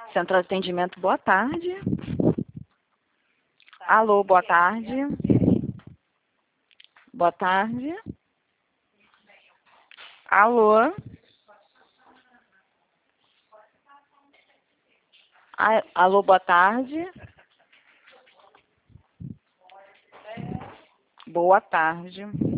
Central de atendimento, boa tarde. Alô, boa tarde. Boa tarde. Alô. Alô, boa tarde. Boa tarde.